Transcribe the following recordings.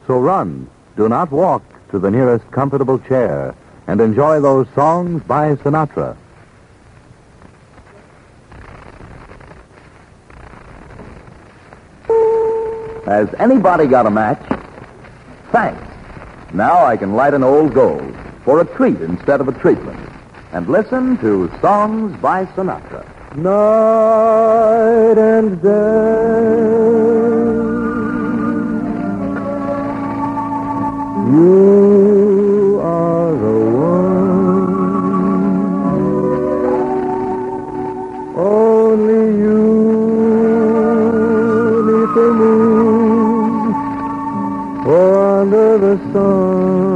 So run. Do not walk to the nearest comfortable chair and enjoy those songs by Sinatra. Has anybody got a match? Thanks. Now I can light an Old Gold for a treat instead of a treatment. And listen to Songs by Sinatra. Night and day, you are the one, only you neath the moon or under the sun.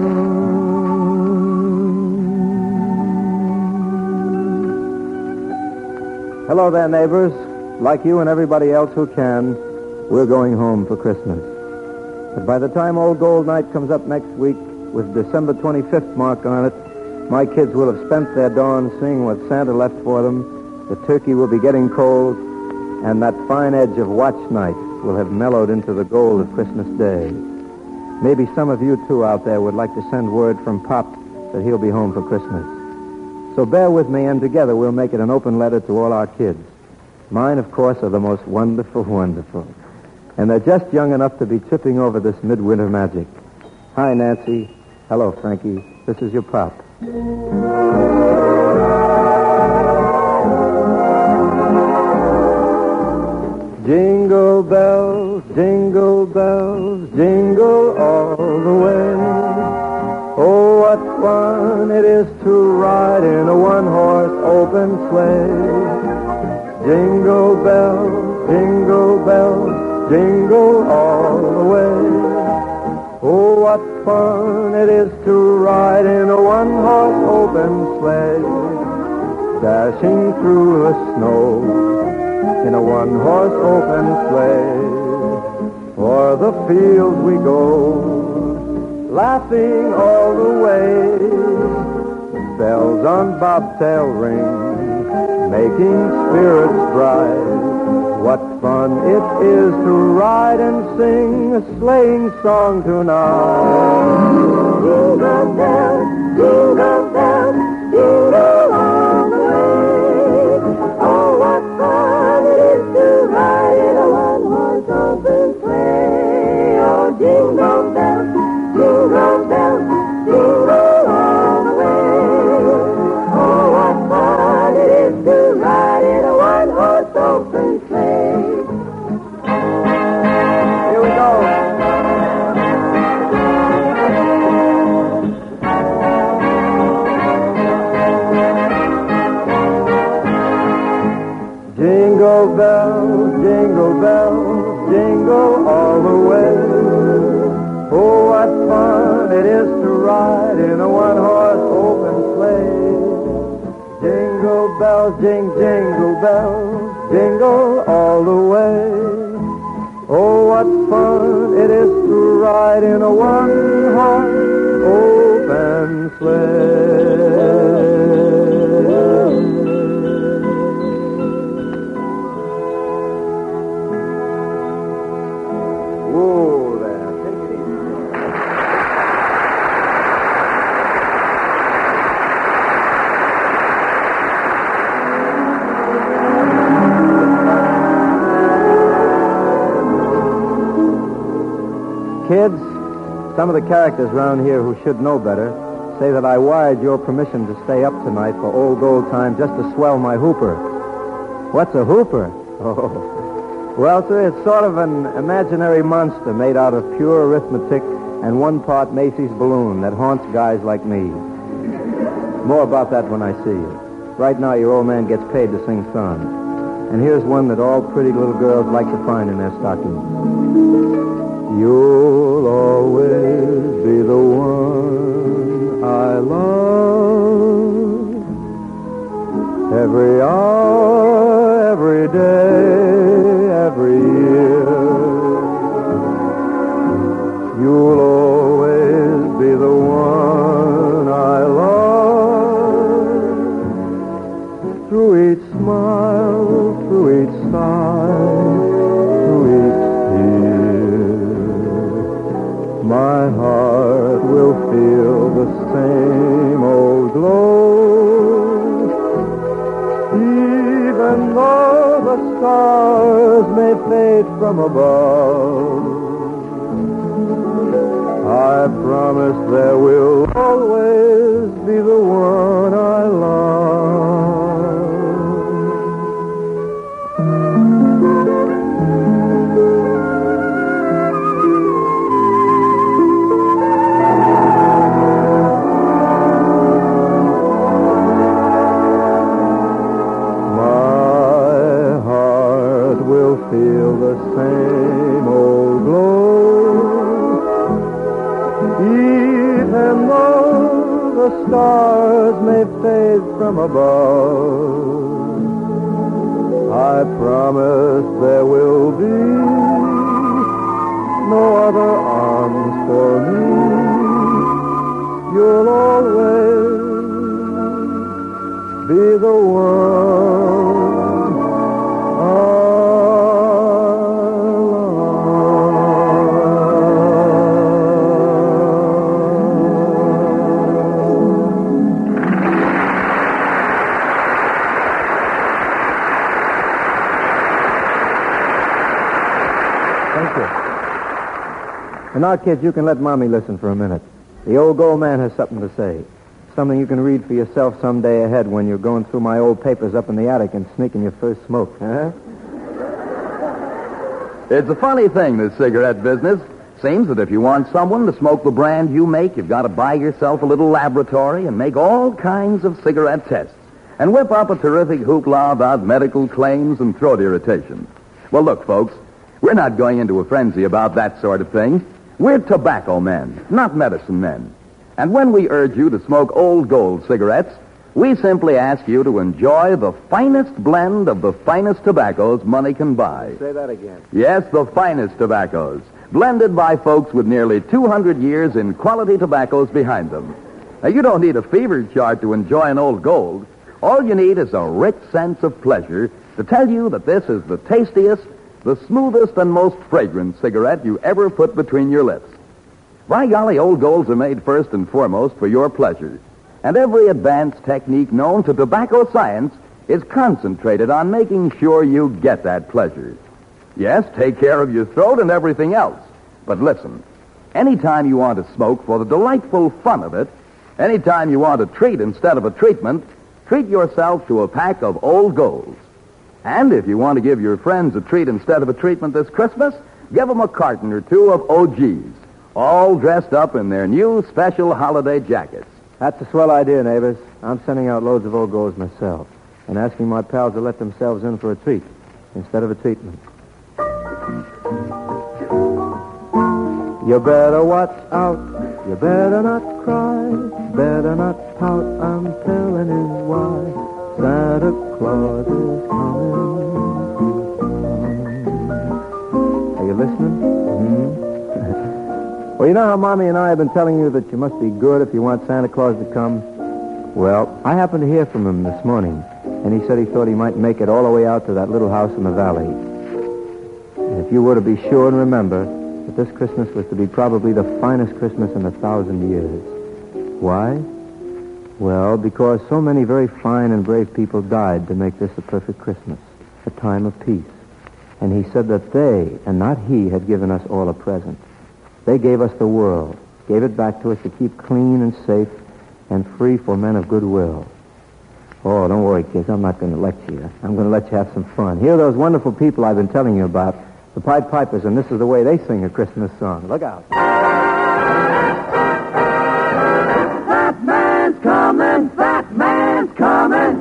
Hello there, neighbors. Like you and everybody else who can, we're going home for Christmas. But by the time Old Gold Night comes up next week, with December 25th marked on it, my kids will have spent their dawn seeing what Santa left for them, the turkey will be getting cold, and that fine edge of watch night will have mellowed into the gold of Christmas Day. Maybe some of you, too, out there would like to send word from Pop that he'll be home for Christmas. So bear with me, and together we'll make it an open letter to all our kids. Mine, of course, are the most wonderful, wonderful. And they're just young enough to be tripping over this midwinter magic. Hi, Nancy. Hello, Frankie. This is your Pop. Jingle bells, jingle bells, jingle all the way. Oh, what fun it is to ride in a one-horse open sleigh. Jingle bells, jingle bells, jingle all the way. Oh, what fun it is to ride in a one-horse open sleigh. Dashing through the snow in a one-horse open sleigh. O'er the fields we go, laughing all the way. Bells on bobtail ring, making spirits bright. What fun it is to ride and sing a sleighing song tonight. Jingle bells, jingle bells, jingle all the way. Oh, what fun it is to ride in a one-horse open sleigh. Oh, jingle bells, jingle bells, jingle all the way. Oh, what fun it is to ride in a one-horse open sleigh. Here we go. Jingle bells, jingle bells, jingle all the way. Oh, what fun it is to ride in a one-horse open sleigh. Jingle bells, jingle bells, jingle all the way. Oh, what fun it is to ride in a one-horse open sleigh. Whoa there, take it easy. Kids, some of the characters around here who should know better say that I wired your permission to stay up tonight for Old Gold time just to swell my hooper. What's a hooper? Oh. Well, sir, it's sort of an imaginary monster made out of pure arithmetic and one part Macy's balloon that haunts guys like me. More about that when I see you. Right now, your old man gets paid to sing songs. And here's one that all pretty little girls like to find in their stockings. You'll always be the one I love. Every hour, every day, every year. You'll always be the one I love. Through each smile, through each sigh, through each tear. the stars may fade from above, I promise there will always be the one I love. Feel the same old glow, even though the stars may fade from above. I promise there will be no other arms for me. You'll always be the one And now, kids, you can let Mommy listen for a minute. The old gold man has something to say. Something you can read for yourself someday ahead when you're going through my old papers up in the attic and sneaking your first smoke, huh? It's a funny thing, this cigarette business. Seems that if you want someone to smoke the brand you make, you've got to buy yourself a little laboratory and make all kinds of cigarette tests and whip up a terrific hoopla about medical claims and throat irritation. Well, look, folks, we're not going into a frenzy about that sort of thing. We're tobacco men, not medicine men. And when we urge you to smoke Old Gold cigarettes, we simply ask you to enjoy the finest blend of the finest tobaccos money can buy. Say that again. Yes, the finest tobaccos, blended by folks with nearly 200 years in quality tobaccos behind them. Now, you don't need a fever chart to enjoy an Old Gold. All you need is a rich sense of pleasure to tell you that this is the tastiest, the smoothest and most fragrant cigarette you ever put between your lips. By golly, Old Golds are made first and foremost for your pleasure. And every advanced technique known to tobacco science is concentrated on making sure you get that pleasure. Yes, take care of your throat and everything else. But listen, anytime you want to smoke for the delightful fun of it, anytime you want a treat instead of a treatment, treat yourself to a pack of Old Golds. And if you want to give your friends a treat instead of a treatment this Christmas, give them a carton or two of OGs, all dressed up in their new special holiday jackets. That's a swell idea, neighbors. I'm sending out loads of Old Golds myself and asking my pals to let themselves in for a treat instead of a treatment. You better watch out. You better not cry. Better not pout. I'm telling you why. Santa Claus is coming. Are you listening? Mm-hmm. Well, you know how Mommy and I have been telling you that you must be good if you want Santa Claus to come? Well, I happened to hear from him this morning, and he said he thought he might make it all the way out to that little house in the valley. And if you were to be sure and remember that this Christmas was to be probably the finest Christmas in 1,000 years. Why? Well, because so many very fine and brave people died to make this a perfect Christmas, a time of peace. And he said that they, and not he, had given us all a present. They gave us the world, gave it back to us to keep clean and safe and free for men of goodwill. Oh, don't worry, kids. I'm not going to lecture you. I'm going to let you have some fun. Here are those wonderful people I've been telling you about, the Pied Pipers, and this is the way they sing a Christmas song. Look out. Fat man's coming, fat man's coming.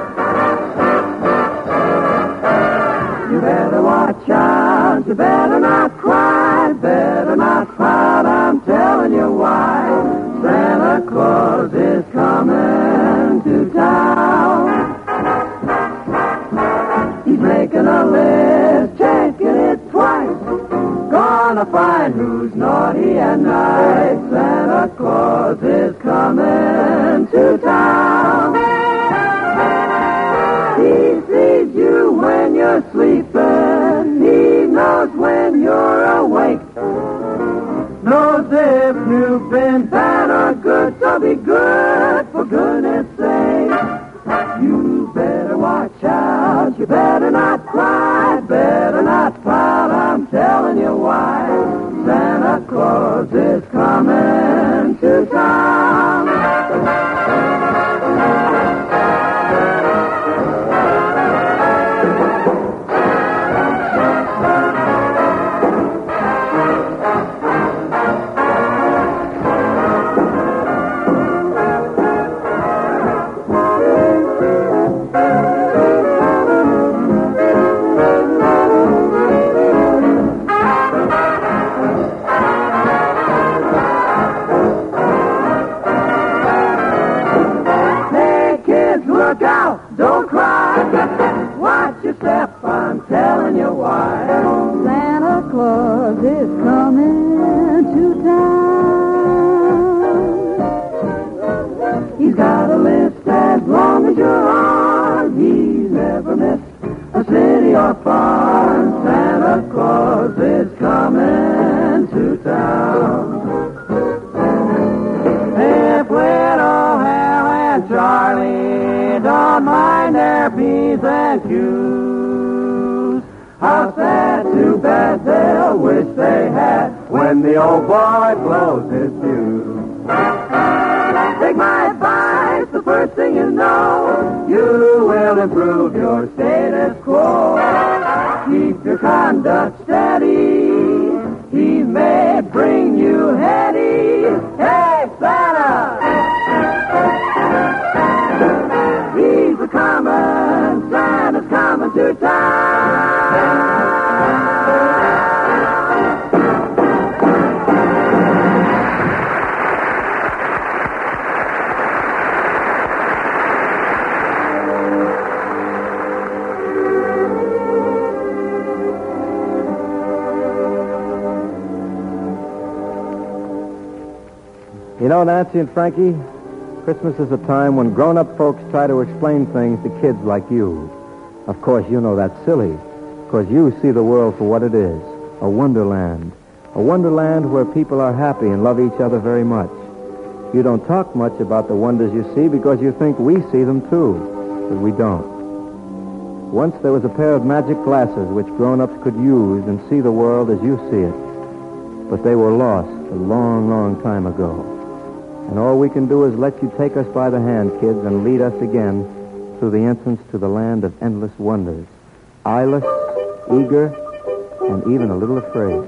You better watch out, you better not cry, better not pout, I'm telling you why. Santa Claus is coming to town. He's making a list, checking it twice. Gonna find who's naughty and nice. Santa Claus is coming to town. He sees you when you're sleeping. He knows when you're awake. Knows if you've been bad or good, so be good for goodness sake. You better watch out, you better not cry. better not pout, I'm telling you why. Santa Claus is coming to town. Look out, don't cry. Watch your step, I'm telling you why. Santa Claus is coming to town. He's got a list as long as your arm. He's never missed a city or farm. Santa Claus is coming to town. If little Hal and Charlie don't mind their P's and Q's, how sad to bed they'll wish they had when the old boy blows his fuse. Take my advice, the first thing you know, you will improve your status quo. Keep your conduct steady, he may bring you heady. Hey, Santa! He's a-comin', Santa's coming to town. You know, Nancy and Frankie, Christmas is a time when grown-up folks try to explain things to kids like you. Of course, you know that's silly, because you see the world for what it is, a wonderland. A wonderland where people are happy and love each other very much. You don't talk much about the wonders you see because you think we see them too, but we don't. Once there was a pair of magic glasses which grown-ups could use and see the world as you see it, but they were lost a long, long time ago. And all we can do is let you take us by the hand, kids, and lead us again through the entrance to the land of endless wonders. Eyeless, eager, and even a little afraid.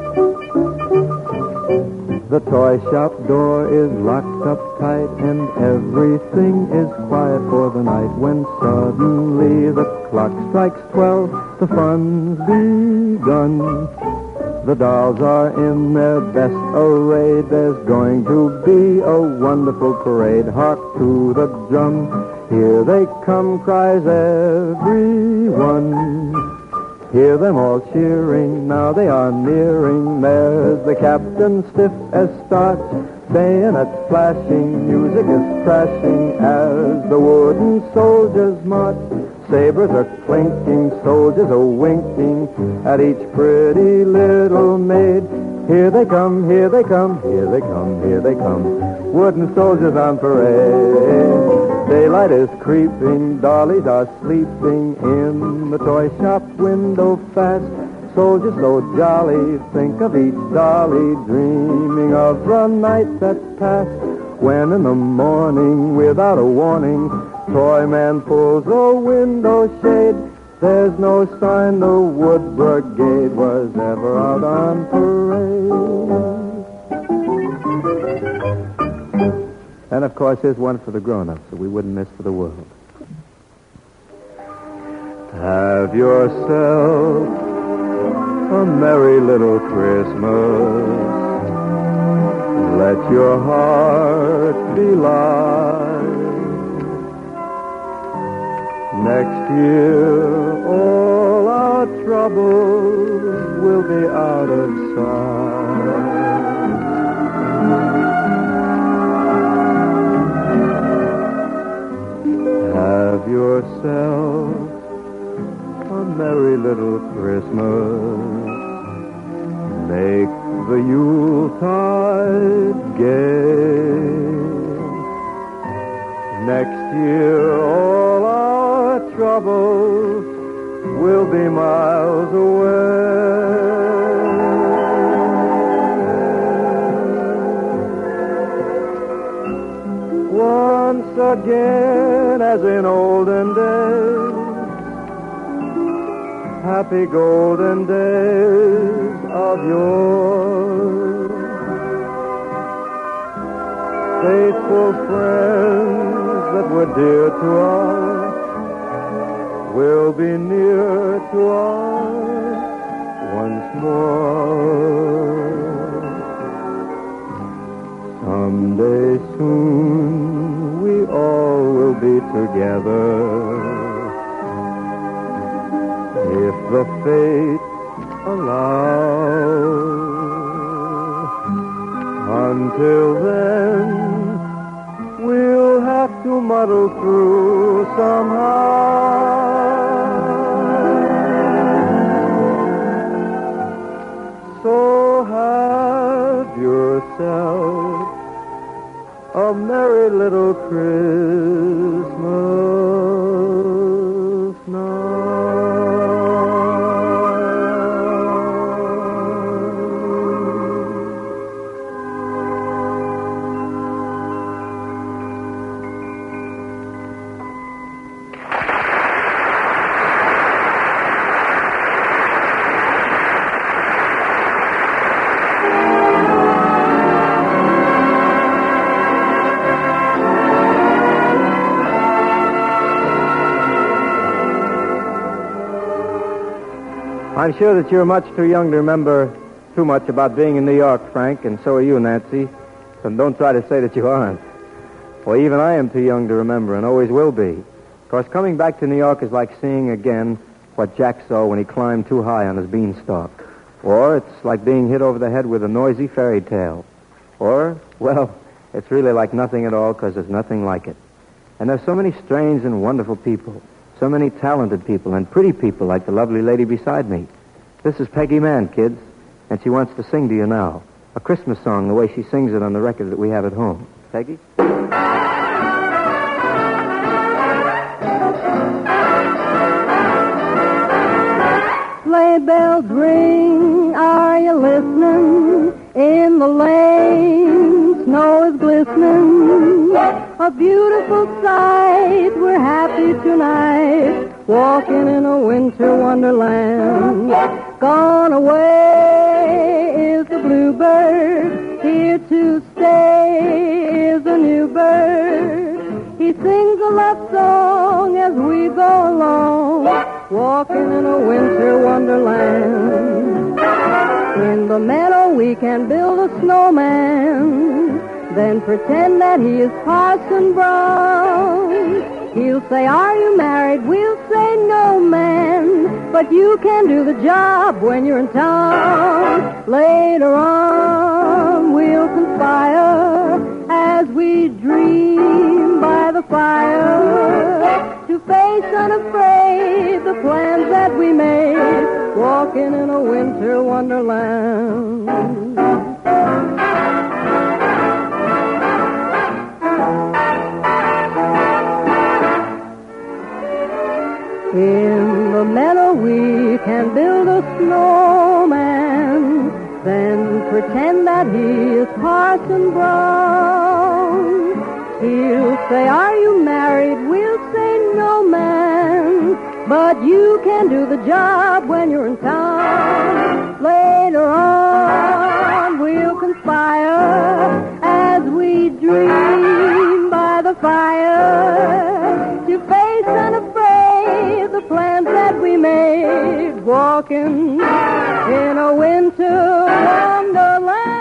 The toy shop door is locked up tight, and everything is quiet for the night. When suddenly the clock strikes 12, the fun's begun. The dolls are in their best array. There's going to be a wonderful parade. Hark to the drum. Here they come, cries everyone. Hear them all cheering. Now they are nearing. There's the captain stiff as starch. Bayonets flashing. Music is crashing as the wooden soldiers march. Sabers are clinking, soldiers are winking at each pretty little maid. Here they come, here they come, here they come, here they come. Wooden soldiers on parade. Daylight is creeping, dollies are sleeping in the toy shop window fast. Soldiers so jolly, think of each dolly, dreaming of the night that's past. When in the morning, without a warning, toy man pulls a window shade. There's no sign the Wood Brigade was ever out on parade. And, of course, here's one for the grown-ups that we wouldn't miss for the world. Have yourself a merry little Christmas. Let your heart be light. Next year, all our troubles will be out of sight. Have yourself a merry little Christmas. Make the Yuletide gay. Next year, all our troubles we'll be miles away. Once again, as in olden days, happy golden days of yore, faithful friends that were dear to us will be near to us once more. Someday soon we all will be together, if the fates allow. Until then, we'll have to muddle through somehow. So have yourself a merry little Christmas night. I'm sure that you're much too young to remember too much about being in New York, Frank, and so are you, Nancy. So don't try to say that you aren't. Well, even I am too young to remember and always will be. Of course, coming back to New York is like seeing again what Jack saw when he climbed too high on his beanstalk. Or it's like being hit over the head with a noisy fairy tale. Or, well, it's really like nothing at all because there's nothing like it. And there's so many strange and wonderful people. So many talented people and pretty people like the lovely lady beside me. This is Peggy Mann, kids, and she wants to sing to you now. A Christmas song, the way she sings it on the record that we have at home. Peggy? Sleigh bells ring, are you listening? In the lane, snow is glistening. A beautiful sight, we're happy tonight, walking in a winter wonderland. Gone away is the bluebird, here to stay is a new bird. He sings a love song as we go along, walking in a winter wonderland. In the meadow we can build a snowman, then pretend that he is Parson Brown. He'll say, are you married? We'll say, no, man. But you can do the job when you're in town. Later on, we'll conspire as we dream by the fire to face unafraid the plans that we made, walking in a winter wonderland. In the meadow we can build a snowman, then pretend that he is Parson Brown. He'll say, are you married? We'll say, no, man. But you can do the job when you're in town. Later on we'll conspire as we dream by the fire to face unafraid the plans that we made, walking in a winter wonderland.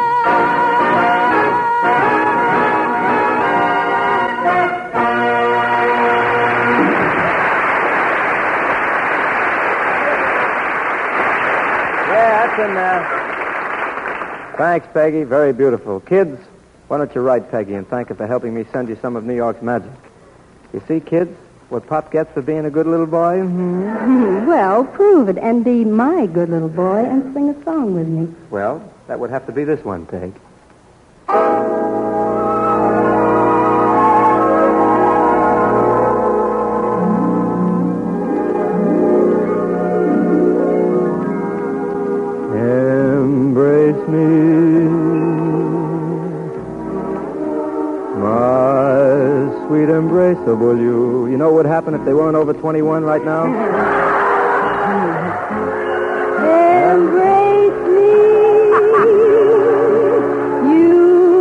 Yeah, that's in there. Thanks, Peggy. Very beautiful. Kids, why don't you write Peggy and thank her for helping me send you some of New York's magic. You see, kids, what Pop gets for being a good little boy? Well, prove it and be my good little boy and sing a song with me. Well, that would have to be this one, Peg. So will you... You know what would happen if they weren't over 21 right now? Embrace me, you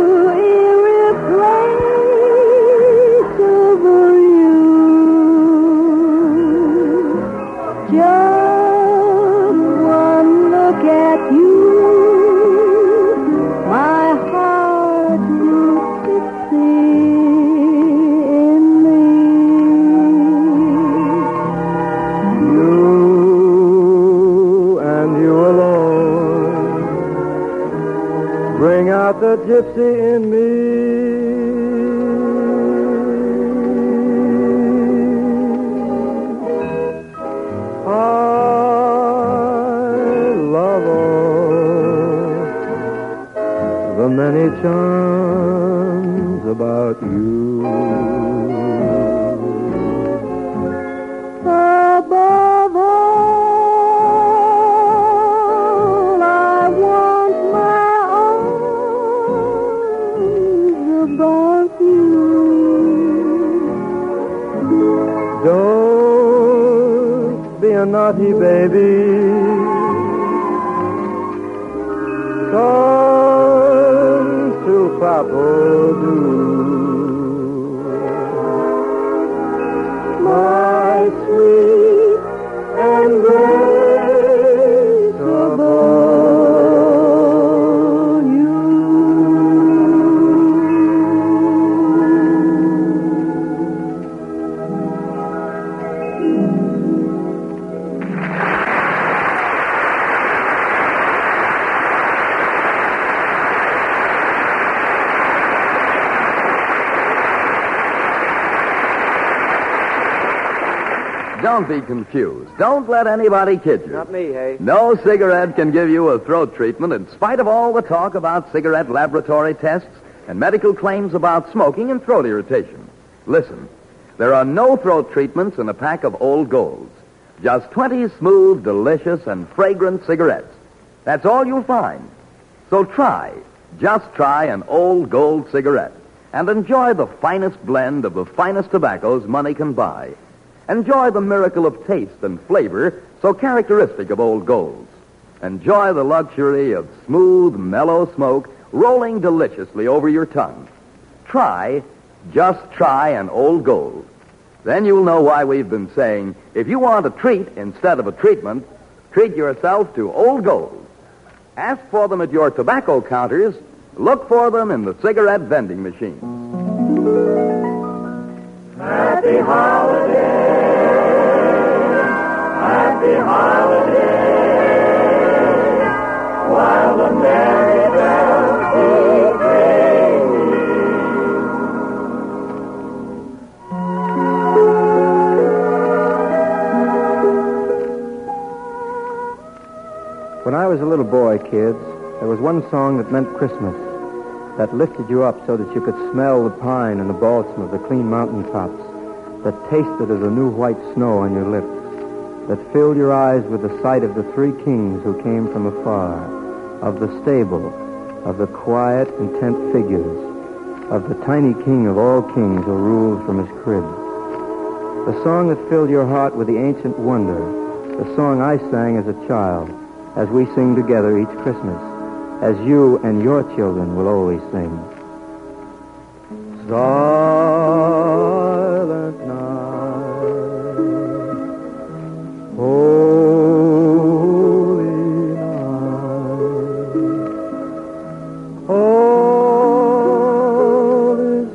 irreplaceable you. Just one look at you, my heart will in me. You and you alone bring out the gypsy in me. I love all the many charms about you. Above all, I want my arms about you. Don't be a naughty baby. Come to Papa do. My sweet and graceful you. Don't be confused. Don't let anybody kid you. Not me, hey? No cigarette can give you a throat treatment in spite of all the talk about cigarette laboratory tests and medical claims about smoking and throat irritation. Listen, there are no throat treatments in a pack of Old Golds. Just 20 smooth, delicious, and fragrant cigarettes. That's all you'll find. So just try an Old Gold cigarette and enjoy the finest blend of the finest tobaccos money can buy. Enjoy the miracle of taste and flavor so characteristic of Old Golds. Enjoy the luxury of smooth, mellow smoke rolling deliciously over your tongue. Just try an Old Gold. Then you'll know why we've been saying, if you want a treat instead of a treatment, treat yourself to Old Gold. Ask for them at your tobacco counters. Look for them in the cigarette vending machines. Happy holiday. Happy holiday, while the merry bells keep ringing. When I was a little boy, kids, there was one song that meant Christmas, that lifted you up so that you could smell the pine and the balsam of the clean mountain tops, that tasted of the new white snow on your lips, that filled your eyes with the sight of the three kings who came from afar, of the stable, of the quiet, intent figures, of the tiny king of all kings who rules from his crib. The song that filled your heart with the ancient wonder, the song I sang as a child, as we sing together each Christmas, as you and your children will always sing. Silent night, holy night, all is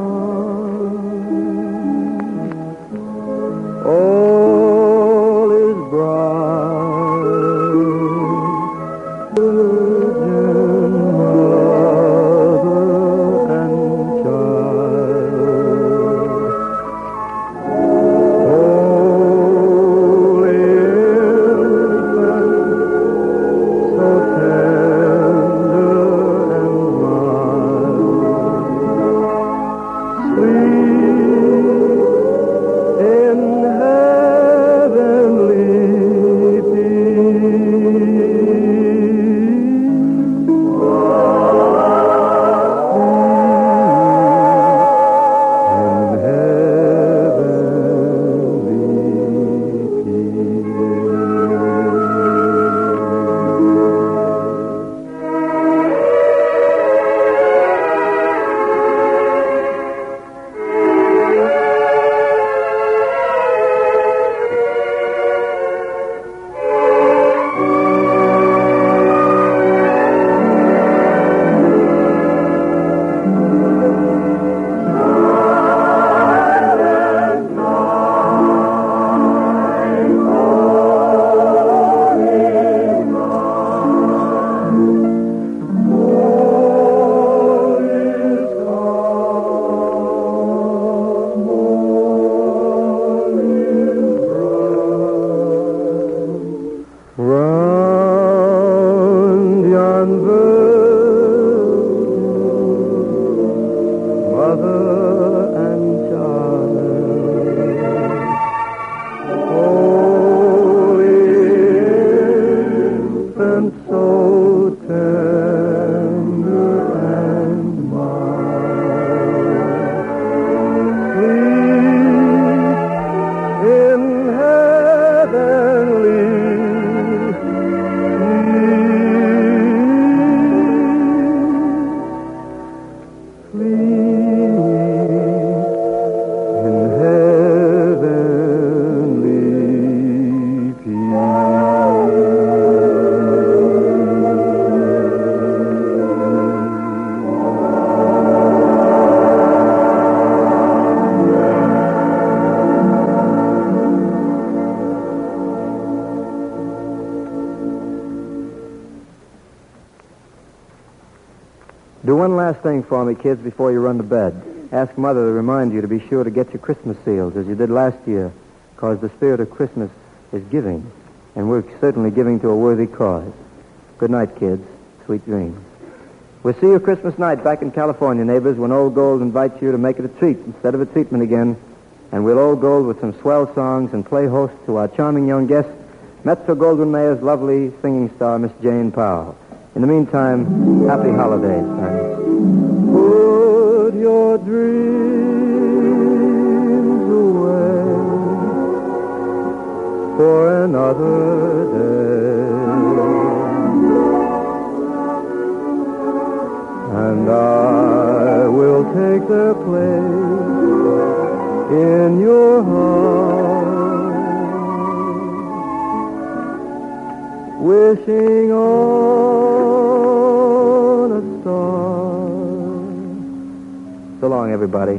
calm, all is bright, Virgin Mother and Child. Round yon virgin, mother and child, holy infant, so tender and mild, sleep in heavenly Do one last thing for me, kids, before you run to bed. Ask Mother to remind you to be sure to get your Christmas seals, as you did last year, because the spirit of Christmas is giving, and we're certainly giving to a worthy cause. Good night, kids. Sweet dreams. We'll see you Christmas night back in California, neighbors, when Old Gold invites you to make it a treat instead of a treatment again, and we'll Old Gold with some swell songs and play host to our charming young guest, Metro-Goldwyn-Mayer's lovely singing star, Miss Jane Powell. In the meantime, happy holidays, friends. Put your dreams away for another day, and I will take their place in your heart, wishing on a star. So long, everybody.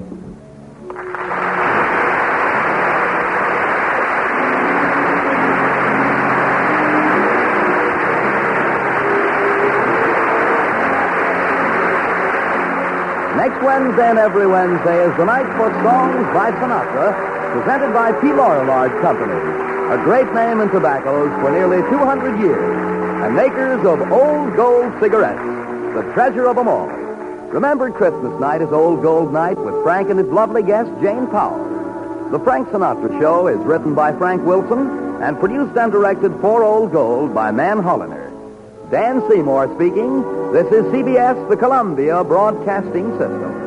Next Wednesday and every Wednesday is the Night for Songs by Sinatra, presented by P. Lorillard Company, a great name in tobaccos for nearly 200 years, and makers of Old Gold cigarettes, the treasure of them all. Remember, Christmas night is Old Gold night with Frank and his lovely guest, Jane Powell. The Frank Sinatra Show is written by Frank Wilson and produced and directed for Old Gold by Man Holliner. Dan Seymour speaking. This is CBS, the Columbia Broadcasting System.